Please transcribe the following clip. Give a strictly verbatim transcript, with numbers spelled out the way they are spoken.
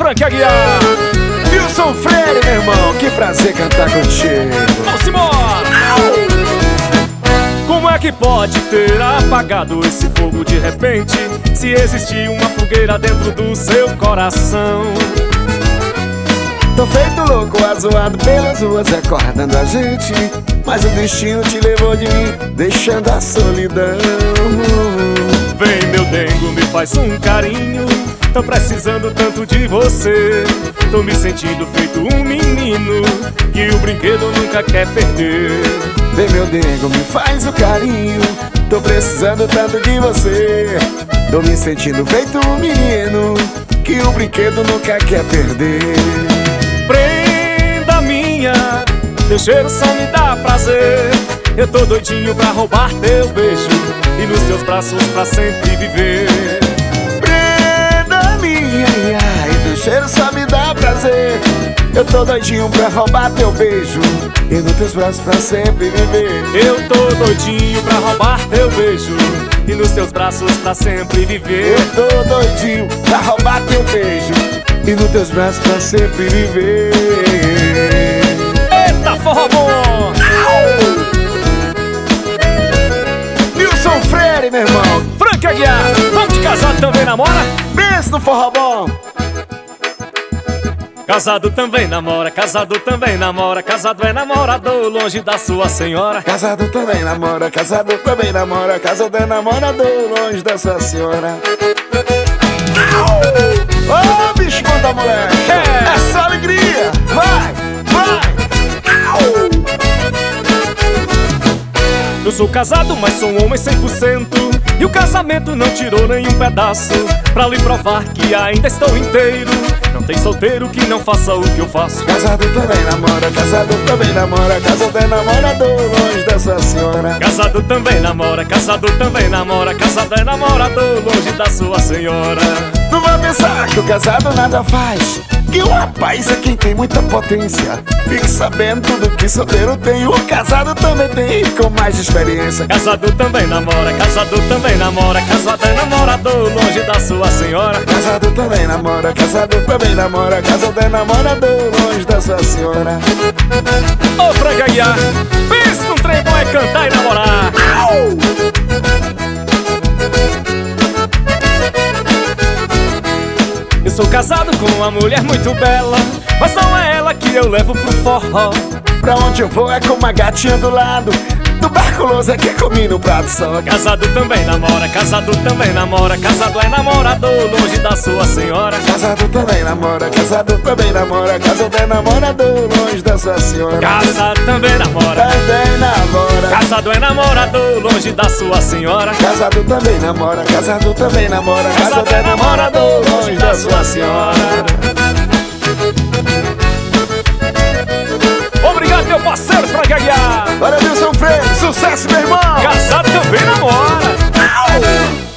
Frank Aguiar, Wilson Freire, meu irmão, que prazer cantar contigo. vamos embora! Como é que pode ter apagado esse fogo de repente, se existir uma fogueira dentro do seu coração? Tô feito louco, azoado pelas ruas, acordando a gente, mas o destino te levou de mim, deixando a solidão. Vem meu dengo, me faz um carinho, tô precisando tanto de você. Tô me sentindo feito um menino que o brinquedo nunca quer perder. Vem meu dengo, me faz o carinho, tô precisando tanto de você. Tô me sentindo feito um menino que o brinquedo nunca quer perder. Prenda minha, teu cheiro só me dá prazer. Eu tô doidinho pra roubar teu beijo e nos teus braços pra sempre viver. Prenda minha, ai, teu cheiro só me dá prazer. Eu tô doidinho pra roubar teu beijo e nos teus braços pra sempre viver. Eu tô doidinho pra roubar teu beijo e nos teus braços pra sempre viver. Eu tô doidinho pra roubar teu beijo e nos teus braços pra sempre viver. Eita, forró bom! Wilson Freire, meu irmão, Frank Aguiar, vamos de casado também namora? pensa no forró bom. Casado também namora, casado também namora, casado é namorador longe da sua senhora. Casado também namora, casado também namora, casado é namorador longe da sua senhora. Ô, oh, bicho bom da moleque, É. é só alegria, vai, vai. Eu sou casado, mas sou um homem cem por cento, e o casamento não tirou nenhum pedaço, pra lhe provar que ainda estou inteiro. Não tem solteiro que não faça o que eu faço. Casado também namora, casado também namora, casado é namorador longe da sua senhora. Casado também namora, casado também namora, casado é namorador longe da sua senhora. Não vai pensar que o casado nada faz, que o rapaz é quem tem muita potência. Fique sabendo tudo que solteiro tem, o casado também tem, com mais experiência. Casado também namora, casado também namora, casado é namorador longe da sua senhora. Casado também namora, casado também namora, casado é namorador longe da sua senhora. Ô Frank Aguiar, pensa num trem bom é cantar e namorar. Eu sou casado com uma mulher muito bela, mas não é ela que eu levo pro forró. Pra onde eu vou é com uma gatinha do lado, tuberculoso é que comi no prato só. Casado também namora, casado também namora, casado é namorador longe da sua senhora. Casado também namora, casado também namora, casado é namorador longe da sua senhora. Casado também namora, Também namora, casado é namorador longe da sua senhora. casado também namora, casado também namora, casado é namorador longe da sua senhora. Obrigado, meu parceiro Frank Aguiar. Bora, Wilson Freire, sucesso, meu irmão! Casado também namora.